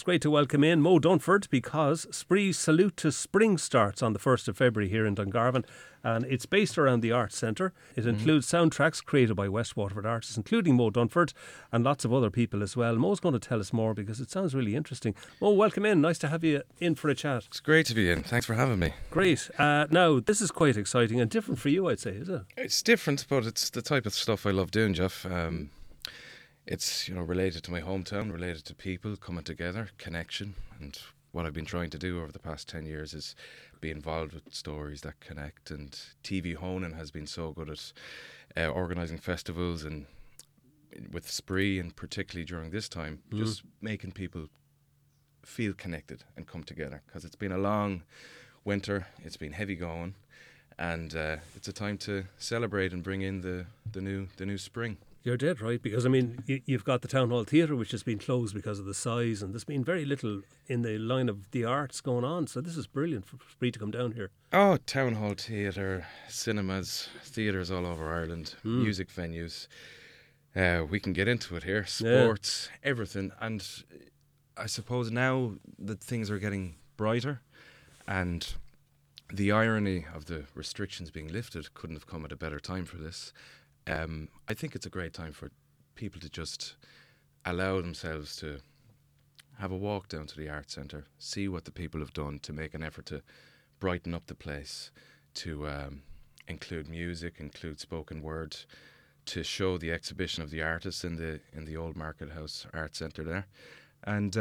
It's great to welcome in Mo Dunford because Spree's Salute to Spring starts on the 1st of February here in Dungarvan, and it's based around the Arts Centre. It includes soundtracks created by West Waterford artists, including Mo Dunford and lots of other people as well. Mo's going to tell us more because it sounds really interesting. Mo, welcome in. Nice to have you in for a chat. It's great to be in. Thanks for having me. Great. Now, this is quite exciting and different for you, I'd say, is it? It's different, but it's the type of stuff I love doing, Jeff. It's related to my hometown, related to people coming together, connection, and what I've been trying to do over the past 10 years is be involved with stories that connect. And TV Honan has been so good at organising festivals and with Spree, and particularly during this time, just making people feel connected and come together, because it's been a long winter, it's been heavy going, and it's a time to celebrate and bring in the new spring. You're dead right, because I mean you've got the Town Hall Theatre, which has been closed because of the size, and there's been very little in the line of the arts going on, so this is brilliant for Spree to come down here. Oh, Town Hall Theatre, cinemas, theatres all over Ireland, music venues, we can get into it here, sports, everything. And I suppose now that things are getting brighter and the irony of the restrictions being lifted couldn't have come at a better time for this. I think it's a great time for people to just allow themselves to have a walk down to the Arts Centre, see what the people have done to make an effort to brighten up the place, to include music, include spoken word, to show the exhibition of the artists in the Old Market House Arts Centre there, and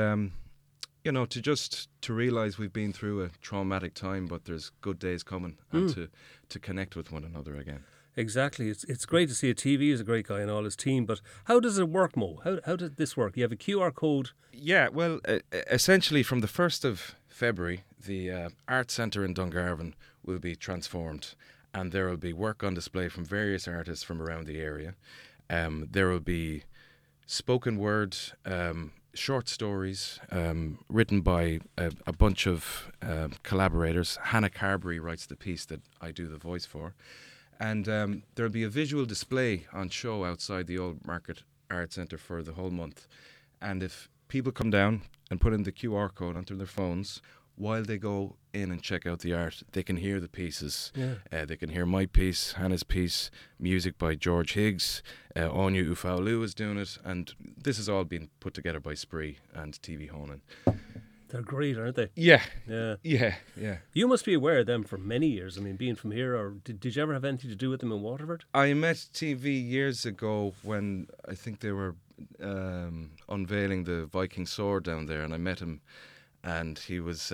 to realise we've been through a traumatic time, but there's good days coming, and to connect with one another again. Exactly. It's great to see a TV is a great guy and all his team, but how does it work, Mo? How did this work? You have a QR code? Yeah, well, essentially from the 1st of February, the Arts Centre in Dungarvan will be transformed, and there will be work on display from various artists from around the area. There will be spoken word, short stories written by a bunch of collaborators. Hannah Carberry writes the piece that I do the voice for. And there'll be a visual display on show outside the Old Market Arts Centre for the whole month. And if people come down and put in the QR code onto their phones, while they go in and check out the art, they can hear the pieces. Yeah. They can hear my piece, Hannah's piece, music by George Higgs, Anya Ufaulu is doing it, and this has all been put together by Spree and TV Honan. They're great, aren't they? Yeah. Yeah. You must be aware of them for many years. I mean, being from here, or did you ever have anything to do with them in Waterford? I met TV years ago when I think they were unveiling the Viking sword down there, and I met him, and he was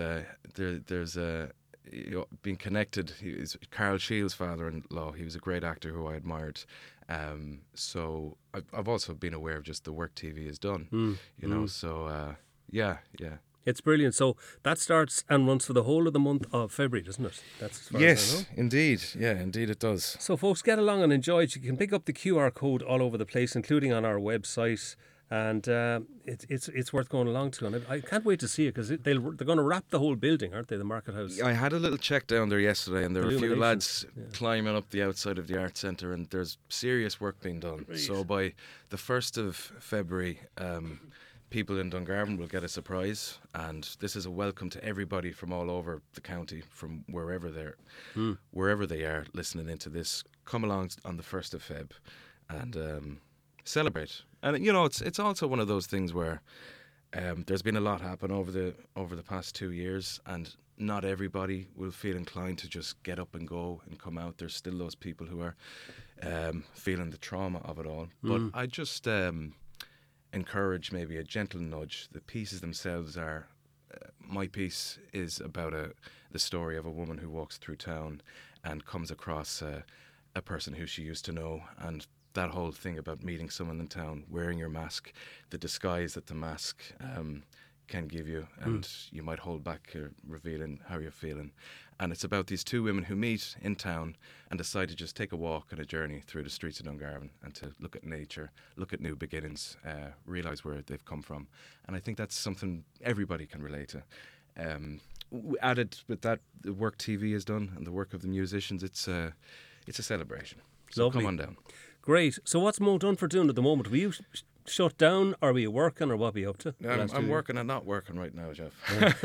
being connected. He is Carl Shields' father-in-law. He was a great actor who I admired. So I've also been aware of just the work TV has done. So yeah. It's brilliant. So that starts and runs for the whole of the month of February, doesn't it? That's as far as I know. Indeed. Yeah, indeed it does. So folks, get along and enjoy it. You can pick up the QR code all over the place, including on our website. And it's worth going along to. And I can't wait to see it, because they're going to wrap the whole building, aren't they, the Market House? I had a little check down there yesterday, and there were a few lads climbing up the outside of the Arts Centre, and there's serious work being done. Great. So by the 1st of February, people in Dungarvan will get a surprise, and this is a welcome to everybody from all over the county, from wherever they are listening into this. Come along on the 1st of Feb and celebrate. And it's also one of those things where there's been a lot happen over the past 2 years, and not everybody will feel inclined to just get up and go and come out. There's still those people who are feeling the trauma of it all. But I just encourage maybe a gentle nudge. The pieces themselves are my piece is about the story of a woman who walks through town and comes across a person who she used to know, and that whole thing about meeting someone in town, wearing your mask, the disguise that the mask can give you, and you might hold back revealing how you're feeling. And it's about these two women who meet in town and decide to just take a walk and a journey through the streets of Dungarvan, and to look at nature, look at new beginnings, realise where they've come from. And I think that's something everybody can relate to. Added with that, the work TV has done and the work of the musicians, it's a celebration. So Lovely. Come on down. Great. So what's Mo Dunford doing at the moment? Will you shut down, or were you working, or what were you up to? I'm working and not working right now, Jeff.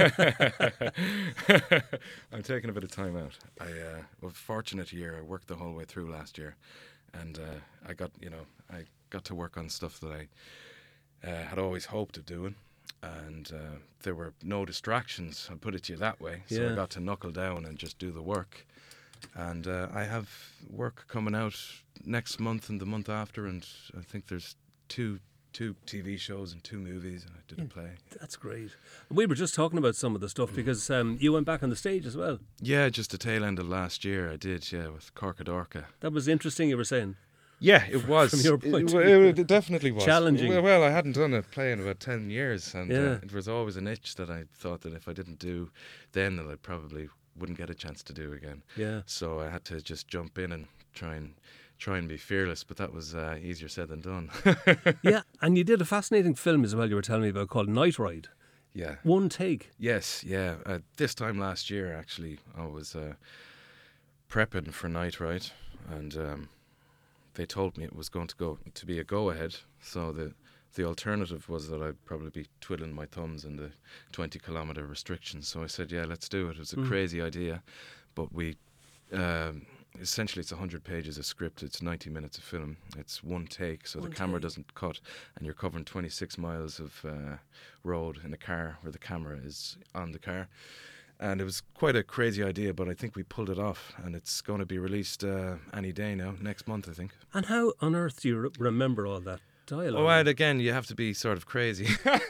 I'm taking a bit of time out. I was fortunate year. I worked the whole way through last year, and I got to work on stuff that I had always hoped of doing, and there were no distractions. I'll put it to you that way. So I got to knuckle down and just do the work. And I have work coming out next month and the month after, and I think there's two TV shows and 2 movies, and I did a play. That's great. We were just talking about some of the stuff because you went back on the stage as well. Yeah, just the tail end of last year I did, with Corcadorca. That was interesting, you were saying. Yeah, it was. From your point it definitely was. Challenging. Well, I hadn't done a play in about 10 years, and it was always an itch that I thought that if I didn't do then, that I probably wouldn't get a chance to do again. Yeah. So I had to just jump in and try and be fearless, but that was easier said than done. Yeah, and you did a fascinating film as well, you were telling me about, called Night Ride. Yeah. One take. Yes, yeah. This time last year, actually, I was prepping for Night Ride, and they told me it was going to be a go-ahead, so the alternative was that I'd probably be twiddling my thumbs in the 20-kilometre restrictions. So I said, yeah, let's do it. It was a crazy idea, but we... essentially, it's 100 pages of script. It's 90 minutes of film. It's one take, so the camera doesn't cut, and you're covering 26 miles of road in a car where the camera is on the car. And it was quite a crazy idea, but I think we pulled it off, and it's going to be released any day now, next month, I think. And how on earth do you remember all that dialogue? Oh, and again, you have to be sort of crazy.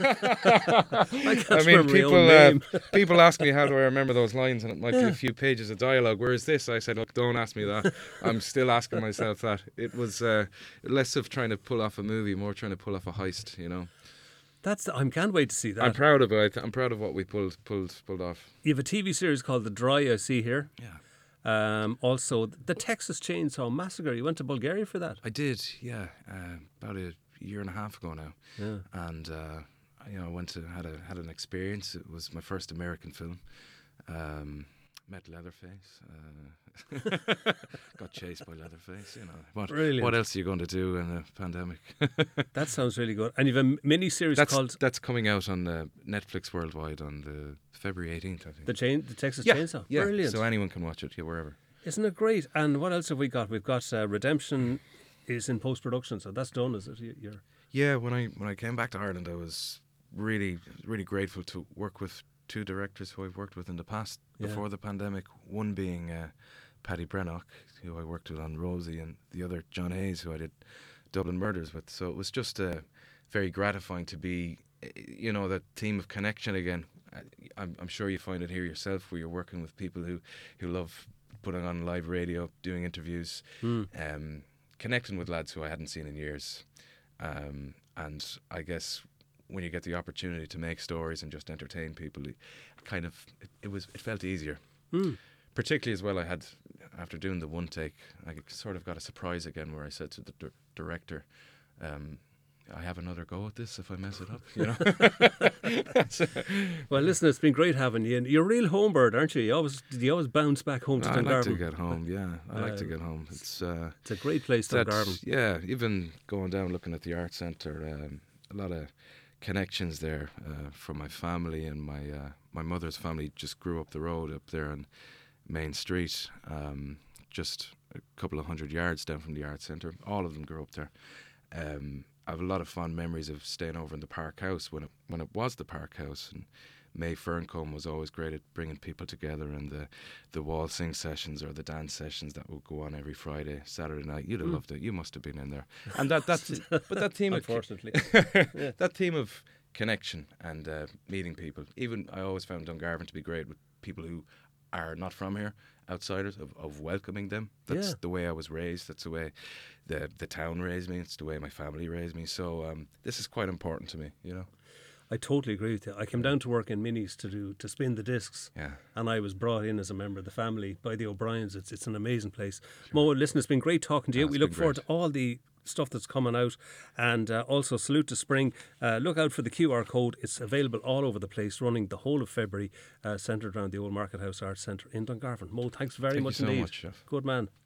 I mean, people ask me how do I remember those lines, and it might be a few pages of dialogue. Whereas this, I said, look, don't ask me that. I'm still asking myself that. It was less of trying to pull off a movie, more trying to pull off a heist, I can't wait to see that. I'm proud of it. I'm proud of what we pulled off. You have a TV series called The Dry, I see here. Yeah. Also, the Texas Chainsaw Massacre. You went to Bulgaria for that? I did, yeah. About a year and a half ago now. Yeah. And I went to had an experience. It was my first American film. Met Leatherface. Got chased by Leatherface. What else are you going to do in a pandemic? That sounds really good. And you've a mini series called that's coming out on Netflix worldwide on the February 18th, I think. The Texas Chainsaw. Yeah. Brilliant. So anyone can watch it, wherever. Isn't it great? And what else have we got? We've got Redemption is in post production, so that's done, is it? Yeah. When I came back to Ireland, I was really, really grateful to work with 2 directors who I've worked with in the past before the pandemic. One being Paddy Brennock, who I worked with on Rosie, and the other John Hayes, who I did Dublin Murders with. So it was just very gratifying to be, that theme of connection again. I'm sure you find it here yourself, where you're working with people who love putting on live radio, doing interviews, connecting with lads who I hadn't seen in years. And I guess when you get the opportunity to make stories and just entertain people, it felt easier. Particularly as well, I had, after doing the one take, I sort of got a surprise again where I said to the director, I have another go at this if I mess it up, Well, listen, it's been great having you. You're a real home bird, aren't you? Do you always bounce back home to Dungarvan? I like to get home, yeah. I like to get home. It's a great place, Dungarvan. Yeah, even going down, looking at the art centre, a lot of connections there from my family, and my mother's family just grew up the road up there on Main Street, just a couple of 100 yards down from the art centre. All of them grew up there. I have a lot of fond memories of staying over in the Park House when it was the Park House, and May Ferncombe was always great at bringing people together, and the wall sing sessions or the dance sessions that would go on every Friday, Saturday night. You'd have loved it. You must have been in there. And but that theme unfortunately, that theme of connection and meeting people. Even I always found Dungarvan to be great with people who are not from here, outsiders, of welcoming them. That's the way I was raised. That's the way the town raised me. It's the way my family raised me. So this is quite important to me, I totally agree with you. I came down to work in Minis to spin the discs, and I was brought in as a member of the family by the O'Briens. It's an amazing place. Sure. Mo, listen, it's been great talking to you. We look forward to all the stuff that's coming out, and also salute to Spring. Look out for the QR code. It's available all over the place, running the whole of February, centred around the Old Market House Arts Centre in Dungarvan. Mo, thanks very much indeed. Thank you so much, Chef. Good man.